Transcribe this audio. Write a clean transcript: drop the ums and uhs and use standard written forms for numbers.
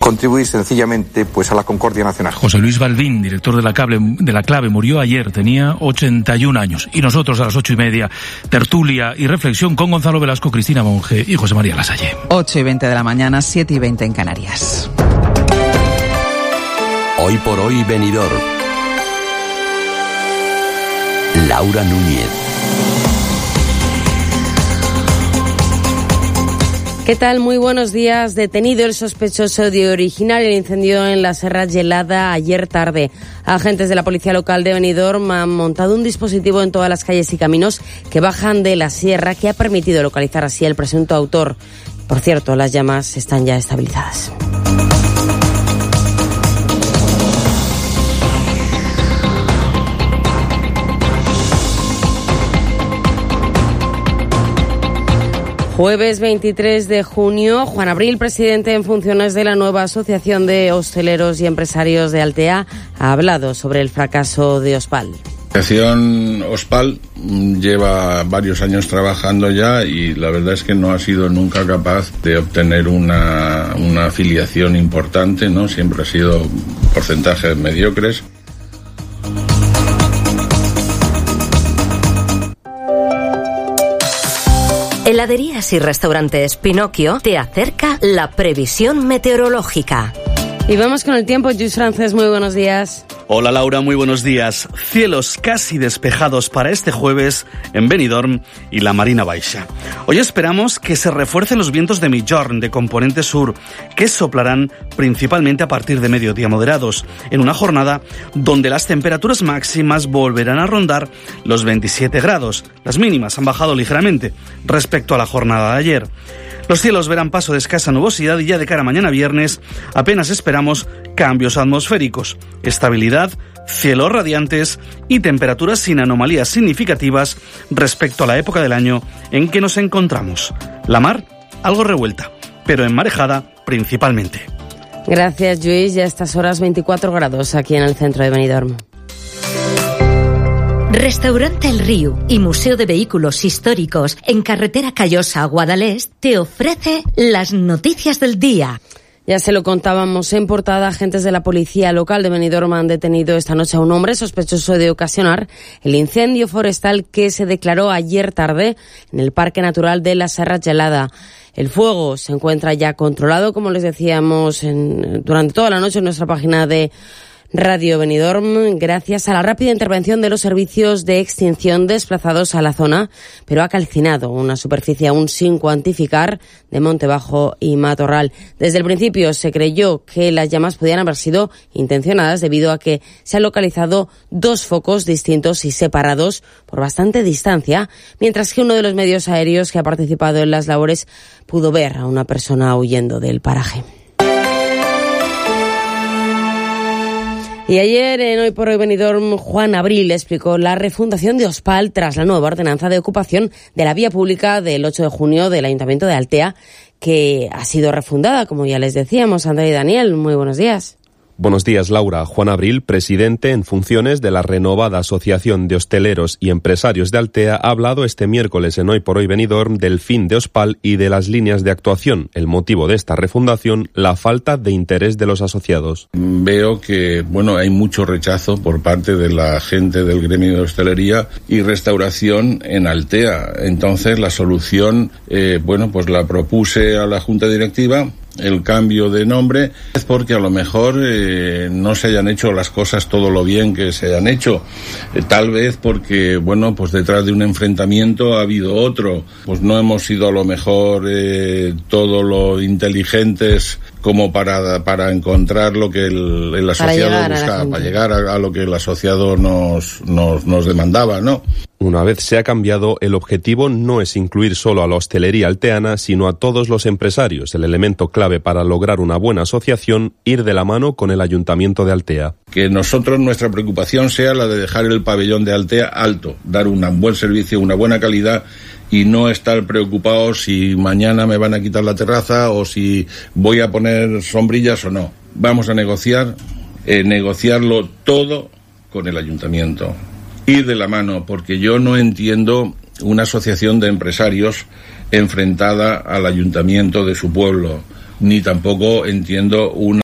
contribuir sencillamente pues a la concordia nacional. José Luis Balbín, director de La Clave, murió ayer, tenía 81 años. Y nosotros a las 8:30, tertulia y reflexión con Gonzalo Velasco, Cristina Monge y José María Lasalle. 8:20 de la mañana, 7:20 en Canarias. Hoy por hoy, Benidorm. Laura Núñez. ¿Qué tal? Muy buenos días. Detenido el sospechoso de originar el incendio en la Serra Gelada ayer tarde. Agentes de la policía local de Benidorm han montado un dispositivo en todas las calles y caminos que bajan de la sierra que ha permitido localizar así al presunto autor. Por cierto, las llamas están ya estabilizadas. Jueves 23 de junio, Juan Abril, presidente en funciones de la nueva Asociación de Hosteleros y Empresarios de Altea, ha hablado sobre el fracaso de Ospal. La asociación Ospal lleva varios años trabajando ya y la verdad es que no ha sido nunca capaz de obtener una afiliación importante, ¿no? Siempre ha sido porcentajes mediocres. Heladerías y restaurantes Pinocchio te acerca la previsión meteorológica. Y vamos con el tiempo. Lluís Francés, muy buenos días. Hola Laura, muy buenos días. Cielos casi despejados para este jueves en Benidorm y la Marina Baixa. Hoy esperamos que se refuercen los vientos de Migjorn, de componente sur, que soplarán principalmente a partir de mediodía moderados, en una jornada donde las temperaturas máximas volverán a rondar los 27 grados. Las mínimas han bajado ligeramente respecto a la jornada de ayer. Los cielos verán paso de escasa nubosidad y ya de cara a mañana viernes apenas esperamos cambios atmosféricos, estabilidad, cielos radiantes y temperaturas sin anomalías significativas respecto a la época del año en que nos encontramos. La mar, algo revuelta, pero enmarejada principalmente. Gracias, Lluís. Ya a estas horas 24 grados aquí en el centro de Benidorm. Restaurante El Río y Museo de Vehículos Históricos en Carretera Callosa a Guadalest te ofrece las noticias del día. Ya se lo contábamos en portada, agentes de la policía local de Benidorm han detenido esta noche a un hombre sospechoso de ocasionar el incendio forestal que se declaró ayer tarde en el Parque Natural de la Serra Gelada. El fuego se encuentra ya controlado, como les decíamos durante toda la noche en nuestra página de Radio Benidorm, gracias a la rápida intervención de los servicios de extinción desplazados a la zona, pero ha calcinado una superficie aún sin cuantificar de Monte Bajo y Matorral. Desde el principio se creyó que las llamas podían haber sido intencionadas debido a que se han localizado dos focos distintos y separados por bastante distancia, mientras que uno de los medios aéreos que ha participado en las labores pudo ver a una persona huyendo del paraje. Y ayer, en Hoy por Hoy Benidorm, Juan Abril explicó la refundación de Ospal tras la nueva ordenanza de ocupación de la vía pública del 8 de junio del Ayuntamiento de Altea, que ha sido refundada, como ya les decíamos. André y Daniel, muy buenos días. Buenos días, Laura. Juan Abril, presidente en funciones de la renovada Asociación de Hosteleros y Empresarios de Altea, ha hablado este miércoles en Hoy por Hoy Benidorm del fin de Ospal y de las líneas de actuación. El motivo de esta refundación, la falta de interés de los asociados. Veo que, hay mucho rechazo por parte de la gente del gremio de hostelería y restauración en Altea. Entonces, la solución, la propuse a la Junta Directiva, el cambio de nombre, es porque a lo mejor no se hayan hecho las cosas todo lo bien que se hayan hecho, tal vez porque detrás de un enfrentamiento ha habido otro, no hemos sido a lo mejor todo lo inteligentes como para encontrar lo que el asociado buscaba, para llegar a lo que el asociado nos demandaba, ¿no? Una vez se ha cambiado, el objetivo no es incluir solo a la hostelería alteana, sino a todos los empresarios. El elemento clave para lograr una buena asociación, ir de la mano con el Ayuntamiento de Altea. Que nuestra preocupación sea la de dejar el pabellón de Altea alto, dar un buen servicio, una buena calidad, y no estar preocupados si mañana me van a quitar la terraza o si voy a poner sombrillas o no. Vamos a negociarlo todo con el Ayuntamiento. Ir de la mano, porque yo no entiendo una asociación de empresarios enfrentada al ayuntamiento de su pueblo, ni tampoco entiendo una